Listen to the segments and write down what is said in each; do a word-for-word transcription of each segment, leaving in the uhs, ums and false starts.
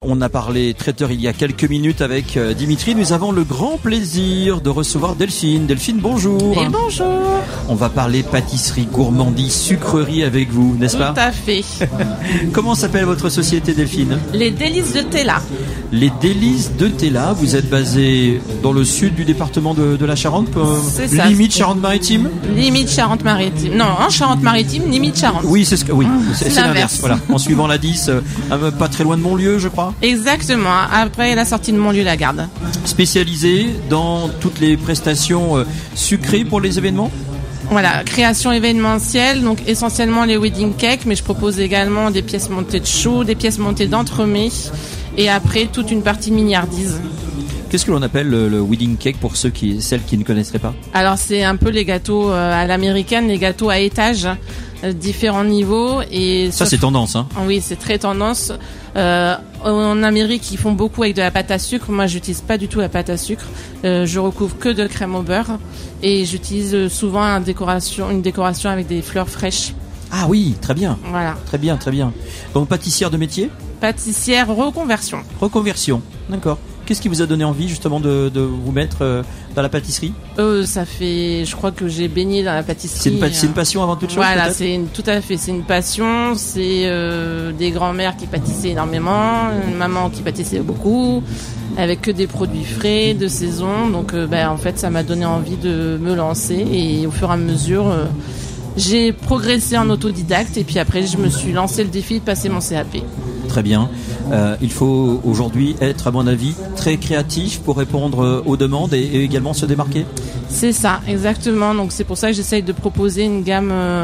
on a parlé traiteur il y a quelques minutes avec euh, Dimitri. Nous avons le grand plaisir de recevoir Delphine. Delphine, bonjour. Et bonjour. On va parler pâtisserie, gourmandise, sucrerie avec vous, n'est-ce pas? Tout à fait. Comment s'appelle votre société, Delphine? Les délices de Tella. Les délices de Tella. Vous êtes basé dans le sud du département de, de la Charente, euh, C'est ça. limite Charente-Maritime. Limite Charente-Maritime. Non, en Charente-Maritime, limite Charente. Oui, c'est ce que, oui, c'est, c'est c'est l'inverse. l'inverse. Voilà, en suivant la dix, euh, euh, pas très loin de Montlieu, je crois. Exactement. Après la sortie de Montlieu-la-Garde. Spécialisé dans toutes les prestations euh, sucrées pour les événements. Voilà, création événementielle, donc essentiellement les wedding cakes, mais je propose également des pièces montées de choux, des pièces montées d'entremets, et après toute une partie mignardise. Qu'est-ce que l'on appelle le, le wedding cake pour ceux qui, celles qui ne connaisseraient pas? Alors c'est un peu les gâteaux euh, à l'américaine, les gâteaux à étage, euh, différents niveaux. Et Ça, sauf- c'est tendance, hein. Oui, c'est très tendance. Euh, en Amérique, ils font beaucoup avec de la pâte à sucre. Moi, j'utilise pas du tout la pâte à sucre. Euh, je recouvre que de crème au beurre et j'utilise souvent une décoration, une décoration avec des fleurs fraîches. Ah oui, très bien, Voilà. très bien, très bien. Donc pâtissière de métier, Pâtissière reconversion. reconversion, d'accord. Qu'est-ce qui vous a donné envie justement de, de vous mettre euh, dans la pâtisserie? Euh, ça fait, je crois que j'ai baigné dans la pâtisserie. C'est une, pa- c'est une passion avant toute chose, Voilà, peut-être? c'est une, tout à fait, c'est une passion. C'est euh, des grands-mères qui pâtissaient énormément, une maman qui pâtissait beaucoup, avec que des produits frais de saison. Donc, euh, ben, en fait, ça m'a donné envie de me lancer et au fur et à mesure, euh, j'ai progressé en autodidacte et puis après, je me suis lancé le défi de passer mon C A P. Très bien. Euh, il faut aujourd'hui être, à mon avis, très créatif pour répondre aux demandes et, et également se démarquer. C'est ça, exactement. Donc, c'est pour ça que j'essaye de proposer une gamme euh,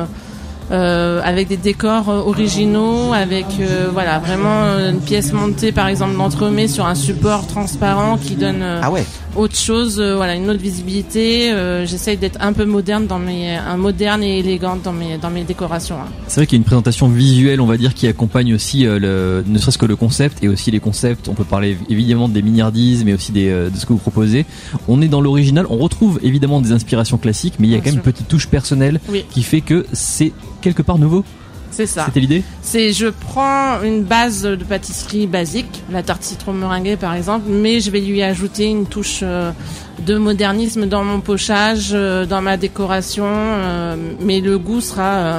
euh, avec des décors euh, originaux, avec euh, voilà vraiment euh, une pièce montée, par exemple d'entremets sur un support transparent qui donne euh, Ah ouais. autre chose, euh, voilà une autre visibilité. Euh, j'essaye d'être un peu moderne dans mes, un moderne et élégante dans mes dans mes décorations. Hein. C'est vrai qu'il y a une présentation visuelle, on va dire, qui accompagne aussi euh, le, ne serait-ce que le concept et aussi les concepts. On peut parler évidemment des mignardises, mais aussi des, euh, de ce que vous proposez. On est dans l'original, on retrouve évidemment des inspirations classiques, mais il y a Bien quand même sûr. une petite touche personnelle Oui. qui fait que c'est quelque part nouveau. C'est ça. C'était l'idée? C'est je prends une base de pâtisserie basique, la tarte citron meringuée par exemple, mais je vais lui ajouter une touche euh, de modernisme dans mon pochage, euh, dans ma décoration, euh, mais le goût sera euh,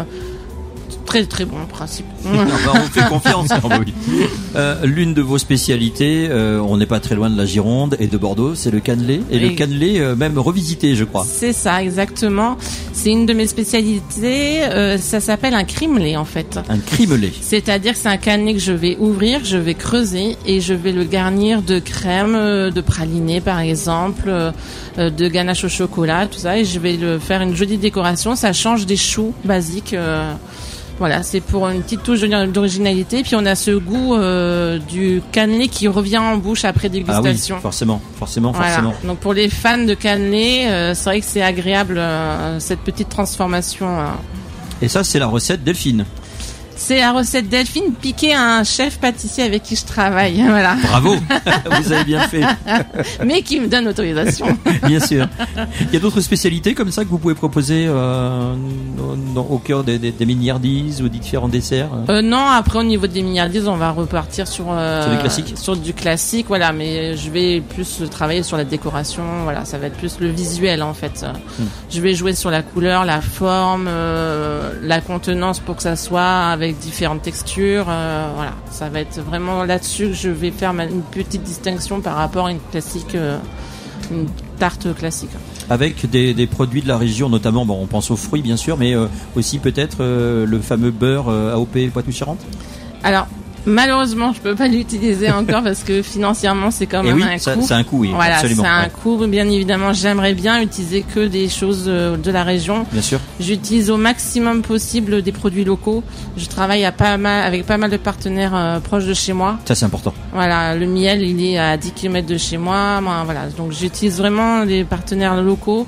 très très bon en principe. Ah bah, on fait confiance. Ah bah oui. Euh, l'une de vos spécialités, euh, on n'est pas très loin de la Gironde et de Bordeaux, c'est le cannelé. Et le Oui. cannelé, euh, même revisité, je crois. C'est ça exactement. C'est une de mes spécialités. euh, ça s'appelle un crimelé en fait. Un crimelé. C'est-à-dire que c'est un cannelé que je vais ouvrir, je vais creuser et je vais le garnir de crème, euh, de praliné par exemple, euh, euh, de ganache au chocolat, tout ça. Et je vais le faire une jolie décoration. Ça change des choux basiques. euh, Voilà, c'est pour une petite touche d'originalité. Puis on a ce goût euh, du cannelé qui revient en bouche après Ah oui, dégustation. forcément, forcément, Voilà. forcément. Donc pour les fans de cannelé, euh, c'est vrai que c'est agréable euh, cette petite transformation. euh. Et ça, c'est la recette Delphine. C'est la recette Delphine piquée à un chef pâtissier avec qui je travaille, voilà. Bravo, vous avez bien fait. Mais qui me donne l'autorisation. Bien sûr. Il y a d'autres spécialités comme ça que vous pouvez proposer euh, dans, au cœur des, des, des mignardises ou des différents desserts. Euh, non, après au niveau des mignardises, on va repartir sur euh, Sur du classique. sur du classique, voilà. Mais je vais plus travailler sur la décoration, voilà. Ça va être plus le visuel en fait. Hmm. Je vais jouer sur la couleur, la forme, euh, la contenance pour que ça soit avec différentes textures, euh, voilà. Ça va être vraiment là-dessus que je vais faire ma, une petite distinction par rapport à une classique, euh, une tarte classique. Avec des, des produits de la région, notamment, bon, on pense aux fruits bien sûr, mais euh, aussi peut-être euh, le fameux beurre euh, A O P Poitou-Charentes. Alors, malheureusement, je peux pas l'utiliser encore parce que financièrement, c'est quand Et même oui, un ça- coût. c'est un coût, oui, Voilà, absolument. c'est un Ouais. coût. Bien évidemment, j'aimerais bien utiliser que des choses euh, de la région. Bien sûr. J'utilise au maximum possible des produits locaux. Je travaille à pas mal, avec pas mal de partenaires euh, proches de chez moi. Ça, c'est important. Voilà, le miel, il est à dix kilomètres de chez moi. Moi, voilà, donc j'utilise vraiment des partenaires locaux.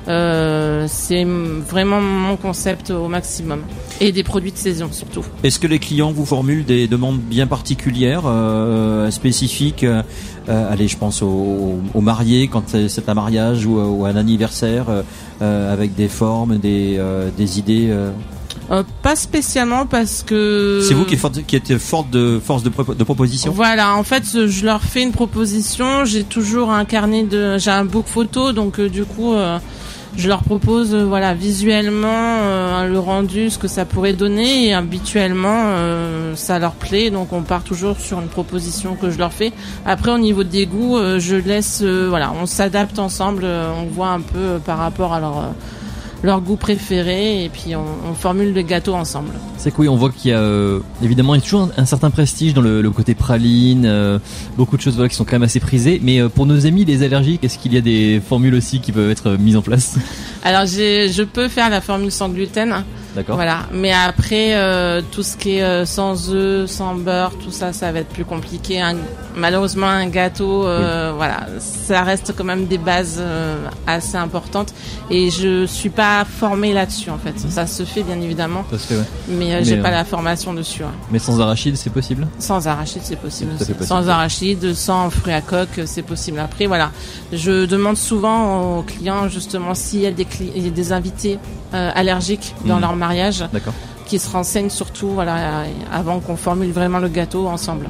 Euh, c'est vraiment mon concept au maximum. Et des produits de saison surtout. Est-ce que les clients vous formulent des demandes bien particulières, euh, spécifiques euh, allez, je pense aux, aux mariés quand c'est un mariage ou, ou un anniversaire, euh, avec des formes, des, euh, des idées euh, Euh, pas spécialement parce que c'est vous qui êtes forte, qui êtes forte de force de, pro- de proposition. Voilà, en fait, je leur fais une proposition. J'ai toujours un carnet de, j'ai un book photo, donc euh, du coup, euh, je leur propose, euh, voilà, visuellement euh, le rendu, ce que ça pourrait donner, et habituellement, euh, ça leur plaît. Donc, on part toujours sur une proposition que je leur fais. Après, au niveau des goûts, euh, je laisse, euh, voilà, on s'adapte ensemble. Euh, on voit un peu euh, par rapport à leur euh, leur goût préféré, et puis on, on formule le gâteau ensemble. C'est que oui, on voit qu'il y a euh, évidemment il y a toujours un, un certain prestige dans le, le côté praline, euh, beaucoup de choses voilà, qui sont quand même assez prisées. Mais euh, pour nos amis les allergiques, est-ce qu'il y a des formules aussi qui peuvent être mises en place? Alors j'ai, je peux faire la formule sans gluten. D'accord. Voilà, mais après euh, tout ce qui est euh, sans œufs, sans beurre, tout ça, ça va être plus compliqué. Un, malheureusement, un gâteau, euh, oui. voilà, ça reste quand même des bases euh, assez importantes. Et je suis pas formée là-dessus en fait. Mmh. Ça se fait bien évidemment, ça se fait, ouais. mais, euh, mais j'ai euh... pas la formation dessus. Ouais. Mais sans arachide, c'est possible? Sans arachide, c'est possible. C'est possible. Sans arachide, sans fruits à coque, c'est possible. Après, voilà, je demande souvent aux clients justement s'il y a des, cli- il y a des invités euh, allergiques dans mmh. leur mariage. D'accord. Qui se renseignent surtout voilà, avant qu'on formule vraiment le gâteau ensemble.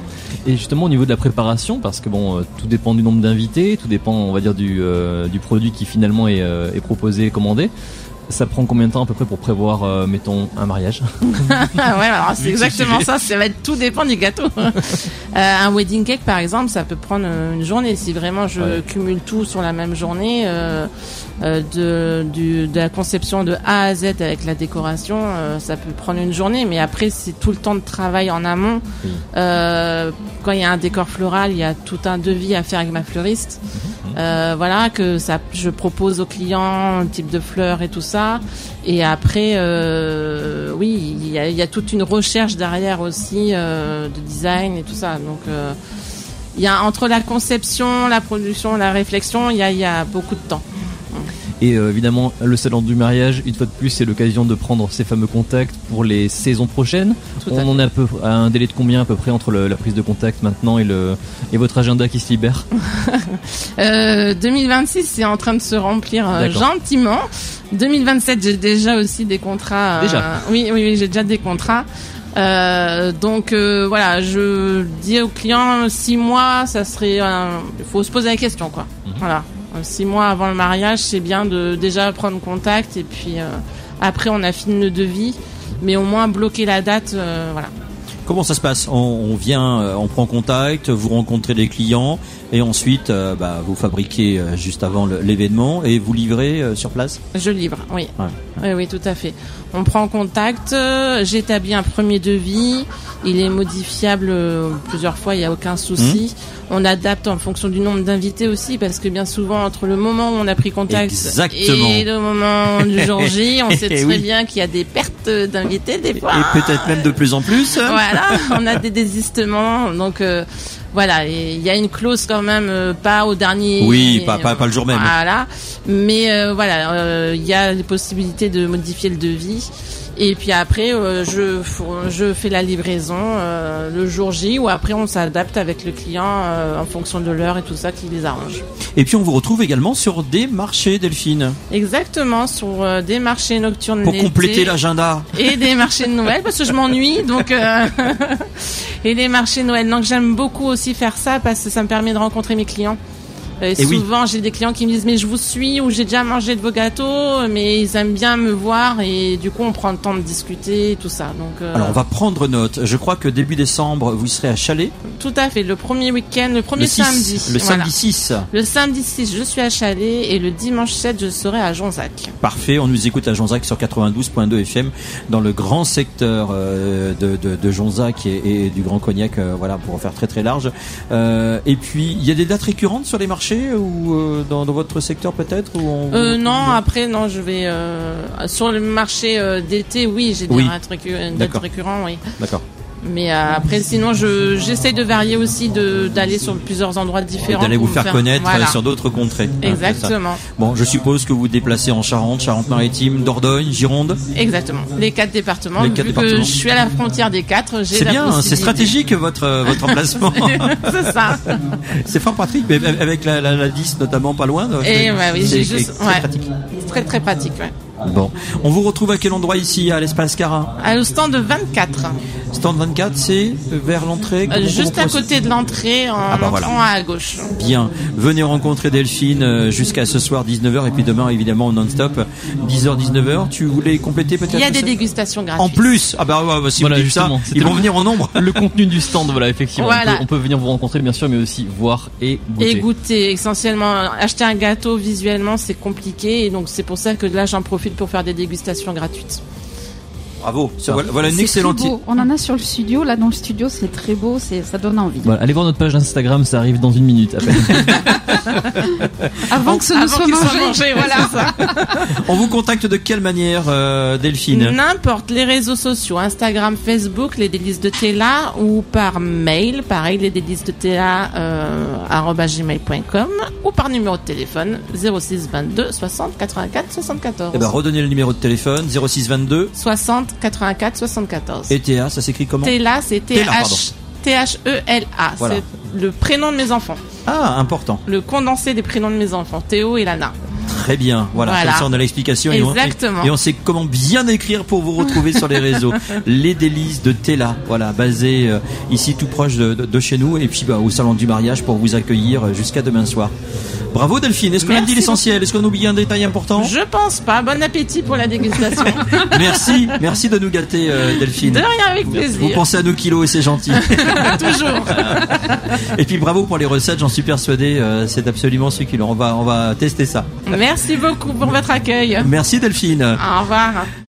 Et justement au niveau de la préparation, parce que bon, euh, tout dépend du nombre d'invités, tout dépend on va dire du, euh, du produit qui finalement est, euh, est proposé, commandé. Ça prend combien de temps à peu près pour prévoir, euh, mettons, un mariage? Ouais, alors c'est exactement ça. Ça va être tout dépend du gâteau. euh, un wedding cake, par exemple, ça peut prendre une journée si vraiment je ouais. cumule tout sur la même journée. Euh, euh, de, du, de la conception de A à Z avec la décoration, euh, ça peut prendre une journée. Mais après, c'est tout le temps de travail en amont. Oui. Euh, quand il y a un décor floral, il y a tout un devis à faire avec ma fleuriste. Mmh. Euh, voilà, que ça, je propose aux clients le type de fleurs et tout ça. Et après, euh, oui, il y a, il y a toute une recherche derrière aussi euh, de design et tout ça. Donc, euh, il y a entre la conception, la production, la réflexion, il y a, il y a beaucoup de temps. Et euh, évidemment, le salon du mariage, une fois de plus, c'est l'occasion de prendre ces fameux contacts pour les saisons prochaines. Tout On en est à, peu, à un délai de combien à peu près entre le, la prise de contact maintenant et, le, et votre agenda qui se libère? euh, deux mille vingt-six, c'est en train de se remplir euh, gentiment. deux mille vingt-sept, j'ai déjà aussi des contrats. Euh, déjà oui, oui, oui, j'ai déjà des contrats. Euh, donc euh, voilà, je dis aux clients six mois, ça serait, il euh, faut se poser la question quoi. Mmh. Voilà. Six mois avant le mariage, c'est bien de déjà prendre contact et puis euh, après on affine le devis, mais au moins bloquer la date, euh, voilà. Comment ça se passe? on, on vient, euh, on prend contact, vous rencontrez les clients et ensuite euh, bah, vous fabriquez euh, juste avant le, l'événement et vous livrez euh, sur place? Je livre, oui. Ouais, ouais. Oui, oui, tout à fait. On prend contact, euh, j'établis un premier devis, il est modifiable euh, plusieurs fois, il n'y a aucun souci. Mmh. On adapte en fonction du nombre d'invités aussi, parce que bien souvent, entre le moment où on a pris contact Exactement. et le moment du jour J, on sait très oui. bien qu'il y a des pertes d'invités des fois. Et peut-être même de plus en plus. Voilà, on a des désistements, donc euh, voilà, il y a une clause quand même, euh, pas au dernier. Oui, pas, pas, pas le jour même. Voilà, mais euh, voilà, il euh, y a les possibilités de modifier le devis. Et puis après, euh, je, je fais la livraison euh, le jour J, ou après on s'adapte avec le client euh, en fonction de l'heure et tout ça qui les arrange. Et puis on vous retrouve également sur des marchés, Delphine. Exactement, sur euh, des marchés nocturnes pour l'été, compléter l'agenda. Et des marchés de Noël, parce que je m'ennuie, donc euh, et les marchés de Noël. Donc j'aime beaucoup aussi faire ça parce que ça me permet de rencontrer mes clients. Et, et souvent, oui. j'ai des clients qui me disent mais je vous suis ou j'ai déjà mangé de vos gâteaux, mais ils aiment bien me voir et du coup on prend le temps de discuter et tout ça. Donc euh... alors on va prendre note. Je crois que début décembre vous serez à Chalais. Tout à fait, le premier week-end, le premier le six, samedi. Le voilà. samedi six. Le samedi six, je suis à Chalais et le dimanche sept, je serai à Jonzac. Parfait, on nous écoute à Jonzac sur quatre-vingt-douze point deux F M dans le grand secteur euh, de, de, de Jonzac et, et du Grand Cognac, euh, voilà pour faire très très large. Euh, et puis il y a des dates récurrentes sur les marchés ou euh, dans, dans votre secteur peut-être ou on... euh, Non, après non, je vais euh, sur le marché euh, d'été, oui, j'ai des oui. dates récurrentes, récurrents, oui. D'accord. Mais euh, après, sinon, je j'essaye de varier aussi, de d'aller sur plusieurs endroits différents. Et d'aller vous faire, faire connaître voilà. sur d'autres contrées. Exactement. Bon, je suppose que vous vous déplacez en Charente, Charente-Maritime, Dordogne, Gironde. Exactement. Les quatre départements. Les Vu quatre que départements. je suis à la frontière des quatre, j'ai c'est la bien, possibilité. C'est stratégique votre votre emplacement. C'est ça. C'est fort pratique, mais avec la, la, la dix notamment pas loin. Et bah oui, c'est, j'ai juste, c'est ouais. très pratique. Très très pratique, ouais. Bon, on vous retrouve à quel endroit ici à l'Espace Cara? À le stand vingt-quatre. Stand vingt-quatre, c'est vers l'entrée. Euh, juste à côté de l'entrée, en ah bah entrant voilà. à gauche. Bien, venez rencontrer Delphine euh, jusqu'à ce soir dix-neuf heures et puis demain évidemment non-stop dix heures dix-neuf heures. Tu voulais compléter peut-être? Il y a des ça dégustations gratuites. En plus, ah bah ouais, bah, si Voilà, vous dites ça, justement, c'était ils vont le- venir en nombre. Le contenu du stand, voilà, effectivement. Voilà. On, peut, on peut venir vous rencontrer, bien sûr, mais aussi voir et goûter. Et goûter, essentiellement. Acheter un gâteau visuellement, c'est compliqué. Et donc, c'est pour ça que là, j'en profite pour faire des dégustations gratuites. Bravo, ça, voilà, voilà une C'est excellente très beau. On en a sur le studio. Là, dans le studio, c'est très beau. C'est, ça donne envie. Voilà, allez voir notre page Instagram, ça arrive dans une minute à peine. Avant que ce ne Avant soit qu'il soit mangé. mangé, voilà ça. On vous contacte de quelle manière, euh, Delphine? N'importe, les réseaux sociaux, Instagram, Facebook, les délices de Théla, ou par mail, pareil, les délices de Théla, euh, arobase gmail point com, ou par numéro de téléphone, zéro six vingt-deux soixante quatre-vingt-quatre soixante-quatorze. Eh ben, redonnez le numéro de téléphone, zéro six vingt-deux. soixante quatre-vingt-quatre soixante-quatorze. Et Théa, ça s'écrit comment? Théla, c'est T Théla, pardon. H T H E L A. Voilà. C'est le prénom de mes enfants. Ah, important. Le condensé des prénoms de mes enfants, Théo et Lana. Très bien, voilà, Voilà. comme ça on a l'explication et on, Exactement. et, et on sait comment bien écrire pour vous retrouver sur les réseaux. Les délices de Théla, voilà, basé euh, ici tout proche de, de, de chez nous et puis bah, au salon du mariage pour vous accueillir euh, jusqu'à demain soir. Bravo Delphine, est-ce qu'on a Merci dit l'essentiel? Est-ce qu'on a oublié un détail important? Je pense pas. Bon appétit pour la dégustation. Merci, merci de nous gâter euh, Delphine. De rien, avec Vous plaisir. pensez à nos kilos et c'est gentil. Toujours. Et puis bravo pour les recettes, j'en suis persuadé, euh, c'est absolument succulent. On va, on va tester ça. Merci beaucoup pour votre accueil. Merci Delphine. Au revoir.